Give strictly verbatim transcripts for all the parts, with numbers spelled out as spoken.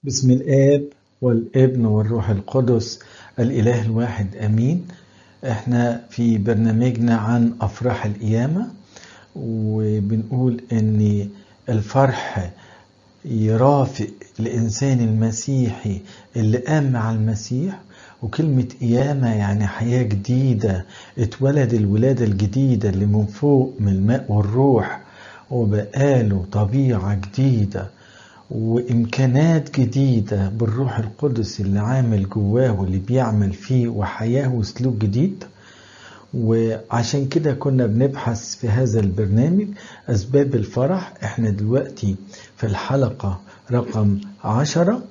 بسم الآب والابن والروح القدس الإله الواحد أمين. احنا في برنامجنا عن أفراح القيامة، وبنقول ان الفرح يرافق الإنسان المسيحي اللي قام مع المسيح. وكلمة قيامة يعني حياة جديدة، اتولد الولادة الجديدة اللي من فوق من الماء والروح، وبقاله طبيعة جديدة وإمكانات جديدة بالروح القدس اللي عامل جواه واللي بيعمل فيه، وحياة وسلوك جديد. وعشان كده كنا بنبحث في هذا البرنامج أسباب الفرح. احنا دلوقتي في الحلقة رقم عشرة،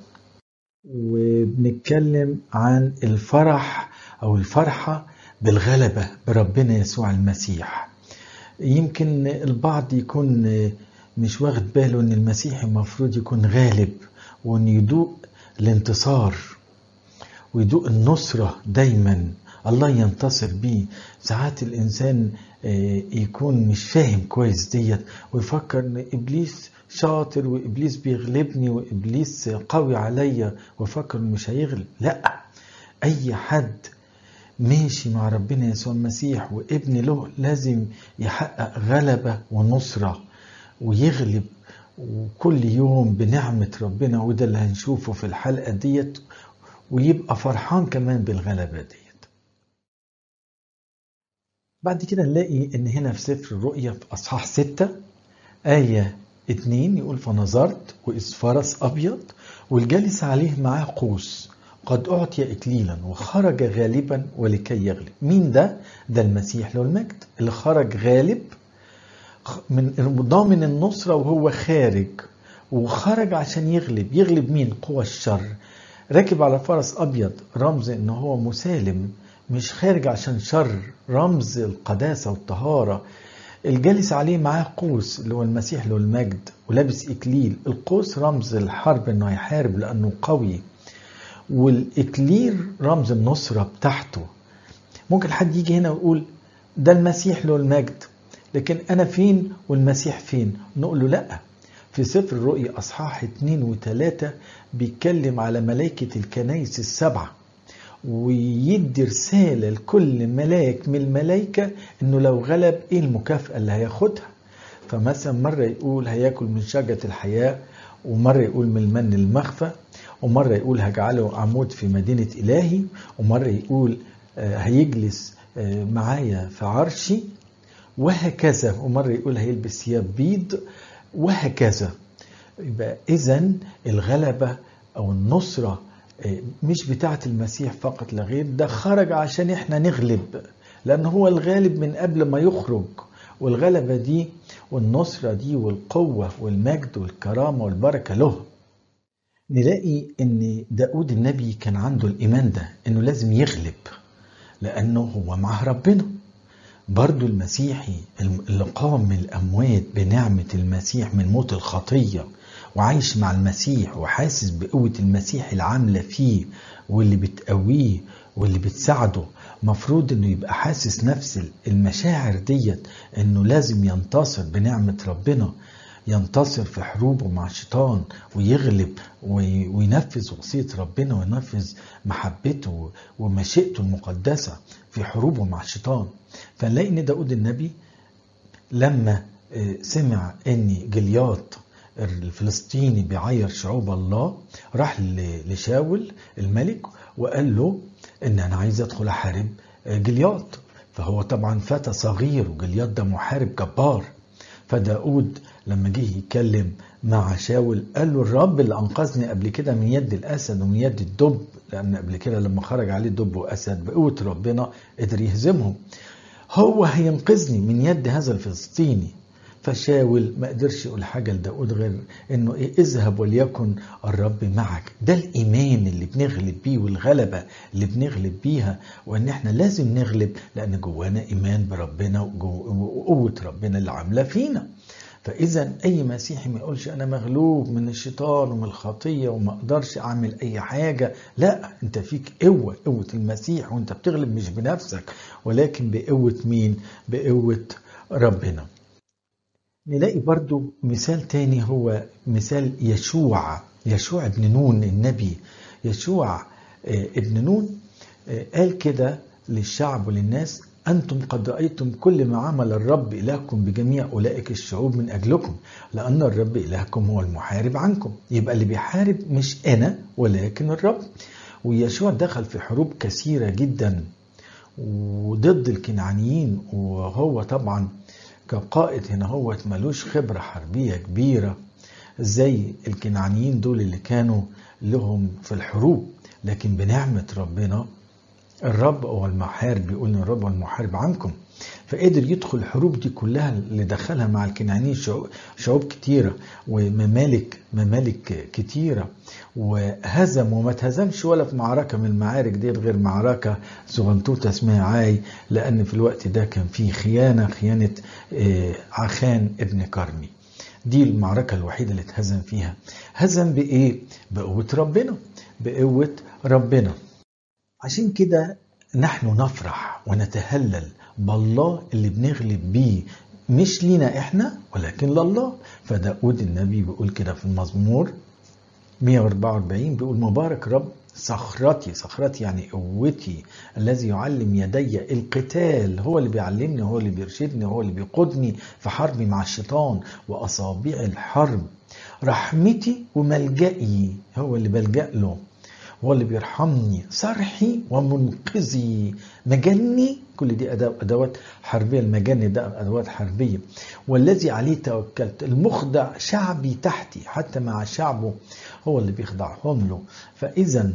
وبنتكلم عن الفرح أو الفرحة بالغلبة بربنا يسوع المسيح. يمكن البعض يكون مش واخد باله ان المسيح المفروض يكون غالب، وان يدوق الانتصار ويدوق النصرة دايما، الله ينتصر بيه. ساعات الانسان يكون مش فاهم كويس ديت، ويفكر ان ابليس شاطر وابليس بيغلبني وابليس قوي عليا، ويفكر انه مش هيغلب. لا، اي حد ماشي مع ربنا يسوع المسيح وابن له لازم يحقق غلبة ونصرة ويغلب، وكل يوم بنعمة ربنا. وده اللي هنشوفه في الحلقة ديت، ويبقى فرحان كمان بالغلبة ديت. بعد كده نلاقي ان هنا في سفر الرؤيا في اصحاح ستة آية اتنين يقول: فنظرت وإذ فرس أبيض والجالس عليه معاه قوس قد أعطي إكليلا وخرج غالبا ولكي يغلب. مين ده؟ ده المسيح له المجد اللي خرج غالب من ضامن النصرة وهو خارج، وخرج عشان يغلب. يغلب مين؟ قوى الشر. راكب على فرس أبيض، رمز إنه هو مسالم، مش خارج عشان شر، رمز القداسة والطهارة. الجالس عليه معاه قوس اللي هو المسيح له المجد، ولابس إكليل. القوس رمز الحرب، إنه هيحارب لأنه قوي، والإكليل رمز النصرة بتاعته. ممكن حد يجي هنا ويقول ده المسيح له المجد، لكن أنا فين والمسيح فين؟ نقول له لأ. في سفر الرؤيا أصحاح اتنين وتلاتة بيتكلم على ملائكة الكنائس السبعة، ويدي رسالة لكل ملاك من الملائكة إنه لو غلب إيه المكافأة اللي هياخدها. فمثلا مرة يقول هياكل من شجرة الحياة، ومرة يقول من المن المخفى، ومرة يقول هجعله عمود في مدينة إلهي، ومرة يقول هيجلس معايا في عرشي، وهكذا. ومرة يقول هيلبس ثياب بيض، وهكذا. يبقى إذن الغلبة أو النصرة مش بتاعة المسيح فقط لا غير، ده خرج عشان احنا نغلب، لأن هو الغالب من قبل ما يخرج. والغلبة دي والنصرة دي والقوة والمجد والكرامة والبركة له. نلاقي ان داود النبي كان عنده الإيمان ده، انه لازم يغلب لأنه هو مع ربنا. برضو المسيحي اللي قام من الأموات بنعمة المسيح من موت الخطية، وعايش مع المسيح وحاسس بقوة المسيح العاملة فيه واللي بتقويه واللي بتساعده، مفروض انه يبقى حاسس نفس المشاعر ديت، انه لازم ينتصر بنعمة ربنا، ينتصر في حروبه مع الشيطان ويغلب وينفذ وصية ربنا وينفذ محبته ومشيئته المقدسة في حروبه مع الشيطان. فنلاقي ان داود النبي لما سمع ان جليات الفلسطيني بيعير شعوب الله، راح لشاول الملك وقال له ان انا عايز ادخل احارب جليات. فهو طبعا فتى صغير، وجليات ده محارب جبار. فداود لما جه يتكلم مع شاول قال له الرب اللي انقذني قبل كده من يد الاسد ومن يد الدب، لان قبل كده لما خرج عليه دب واسد بقوة ربنا قدر يهزمهم، هو هينقذني من يد هذا الفلسطيني. فشاول ما قدرش يقول حاجة لداود غير انه ايه؟ اذهب وليكن الرب معك. ده الايمان اللي بنغلب بيه، والغلبة اللي بنغلب بيها، وان احنا لازم نغلب لان جوانا ايمان بربنا وقوة ربنا اللي عاملة فينا. فاذا اي مسيحي ما يقولش انا مغلوب من الشيطان ومن الخطية وما اقدرش اعمل اي حاجة. لا، انت فيك قوة، قوة المسيح، وانت بتغلب مش بنفسك ولكن بقوة مين؟ بقوة ربنا. نلاقي برضو مثال تاني، هو مثال يشوع يشوع ابن نون النبي، يشوع ابن نون قال كده للشعب وللناس: أنتم قد رأيتم كل ما عمل الرب إلهكم بجميع أولئك الشعوب من أجلكم، لأن الرب إلهكم هو المحارب عنكم. يبقى اللي بيحارب مش أنا ولكن الرب. ويشوع دخل في حروب كثيرة جدا وضد الكنعانيين، وهو طبعا كقائد هنا هو ملوش خبرة حربية كبيرة زي الكنعانيين دول اللي كانوا لهم في الحروب، لكن بنعمة ربنا الرب هو المحارب، بيقول ان الرب هو المحارب عنكم. فقدر يدخل الحروب دي كلها اللي دخلها مع الكنعانيين شعوب, شعوب كتيرة وممالك ممالك كتيرة، وهزم وما تهزمش ولا في معركة من المعارك دي غير معركة صغنطوطة اسمها عاي، لأن في الوقت ده كان فيه خيانة خيانة عخان ابن كرمي. دي المعركة الوحيدة اللي اتهزم فيها. هزم بإيه؟ بقوة ربنا، بقوة ربنا. عشان كده نحن نفرح ونتهلل بالله اللي بنغلب بيه، مش لينا احنا ولكن لله. فداود النبي بيقول كده في المزمور مئة وأربعة وأربعين، بيقول: مبارك رب صخرتي، صخرتي يعني قوتي، الذي يعلم يدي القتال. هو اللي بيعلمني، هو اللي بيرشدني، هو اللي بيقودني في حربي مع الشيطان وأصابع الحرب. رحمتي وملجئي، هو اللي بلجأ له، هو اللي بيرحمني. صرحي ومنقذي، مجني، كل دي أدوات حربية. المجني ده أدوات حربية. والذي عليه توكلت، المخضع شعبي تحتي، حتى مع شعبه هو اللي بيخضعهم له. فإذا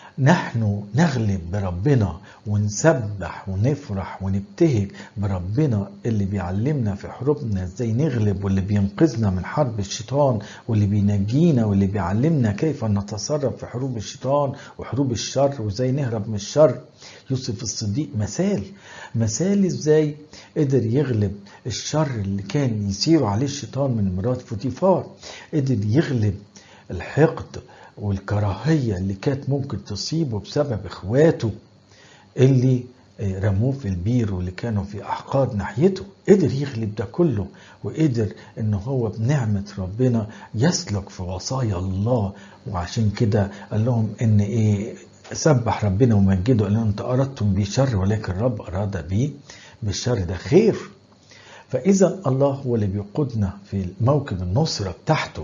نحن نغلب بربنا ونسبح ونفرح ونبتهج بربنا اللي بيعلمنا في حروبنا ازاي نغلب، واللي بينقذنا من حرب الشيطان، واللي بينجينا، واللي بيعلمنا كيف نتصرف في حروب الشيطان وحروب الشر وازاي نهرب من الشر. يوسف الصديق مثال مثال ازاي قدر يغلب الشر اللي كان يسير عليه الشيطان من مرات فوتيفار. قدر يغلب الحقد والكراهية اللي كانت ممكن تصيبه بسبب اخواته اللي رموه في البير واللي كانوا في احقاد ناحيته. قدر يغلب ده كله، وقدر ان هو بنعمة ربنا يسلك في وصايا الله. وعشان كده قال لهم ان ايه، سبح ربنا ومجده، قال لهم: انت اردتم بي شر ولكن الرب اراد بي بالشر ده خير. فاذا الله هو اللي بيقودنا في موكب النصرة بتاعته.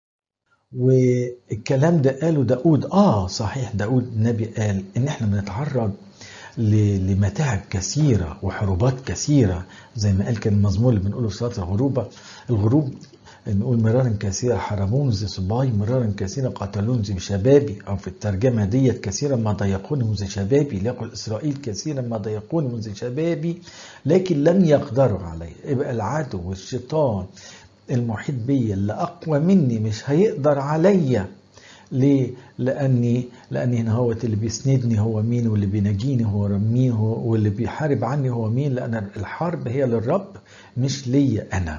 والكلام ده قاله داود. آه صحيح، داود النبي قال إن إحنا بنتعرض لمتاعب كثيرة وحروبات كثيرة، زي ما قال كان المزمور اللي بنقوله في صلاة الغروب الغروب نقول: مرارا كثيرة حرمون ذي صباي، مرارا كثيرة قتلون ذي شبابي. أو في الترجمة ديت: كثيرا ما ضيقوني ذي شبابي، ليقل إسرائيل: كثيرا ما ضيقوني ذي شبابي لكن لم يقدروا علي. يبقى العدو والشيطان المحيط بي اللي أقوى مني مش هيقدر عليا. ليه؟ لأني لأني هنا هو اللي بيسندني هو مين، واللي بينجيني هو مين، هو واللي بيحارب عني هو مين. لأن الحرب هي للرب مش ليا أنا.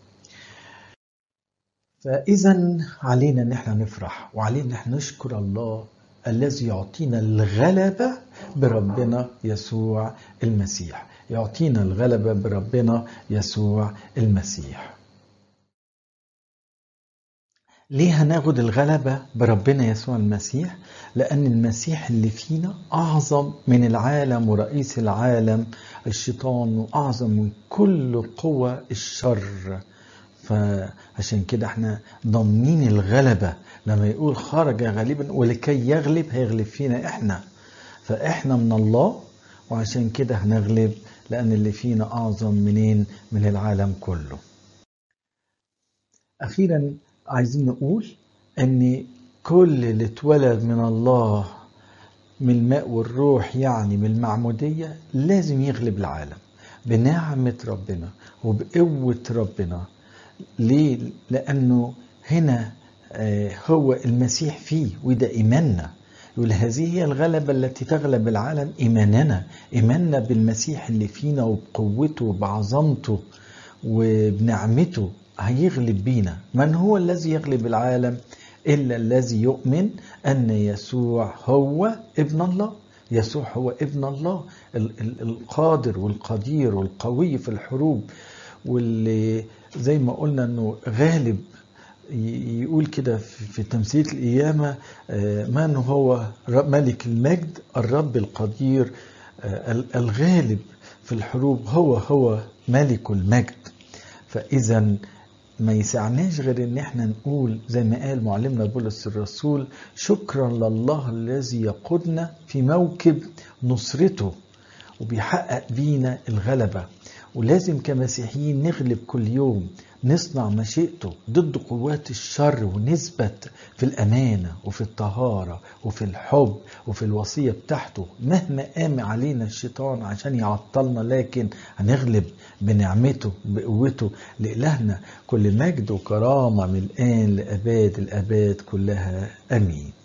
فإذا علينا ان احنا نفرح، وعلينا ان احنا نشكر الله الذي يعطينا الغلبة بربنا يسوع المسيح. يعطينا الغلبة بربنا يسوع المسيح. ليه هناخد الغلبة بربنا يسوع المسيح؟ لأن المسيح اللي فينا أعظم من العالم ورئيس العالم الشيطان، وأعظم من كل قوى الشر. فعشان كده احنا ضامنين الغلبة. لما يقول خرج غالبا ولكي يغلب، هيغلب فينا احنا. فاحنا من الله، وعشان كده هنغلب، لأن اللي فينا أعظم منين؟ من العالم كله. أخيرا عايزين نقول ان كل اللي اتولد من الله من الماء والروح، يعني من المعمودية، لازم يغلب العالم بنعمة ربنا وبقوة ربنا. ليه؟ لأنه هنا هو المسيح فيه، وده إيماننا. يقول: هذه هي الغلبة التي تغلب العالم، إيماننا إيماننا بالمسيح اللي فينا وبقوته وبعظمته وبنعمته هيغلب بينا. من هو الذي يغلب العالم إلا الذي يؤمن أن يسوع هو ابن الله. يسوع هو ابن الله القادر والقدير والقوي في الحروب، واللي زي ما قلنا أنه غالب يقول كده في تمثيل القيامة من هو ملك المجد؟ الرب القدير الغالب في الحروب، هو هو ملك المجد. فإذا ما يسعناش غير ان احنا نقول زي ما قال معلمنا بولس الرسول: شكرا لله الذي يقودنا في موكب نصرته وبيحقق بينا الغلبة. ولازم كمسيحيين نغلب كل يوم، نصنع مشيئته ضد قوات الشر، ونثبت في الأمانة وفي الطهارة وفي الحب وفي الوصية بتاعته مهما قام علينا الشيطان عشان يعطلنا، لكن هنغلب بنعمته بقوته. لإلهنا كل مجد وكرامة من الآن لأباد الأباد كلها، أمين.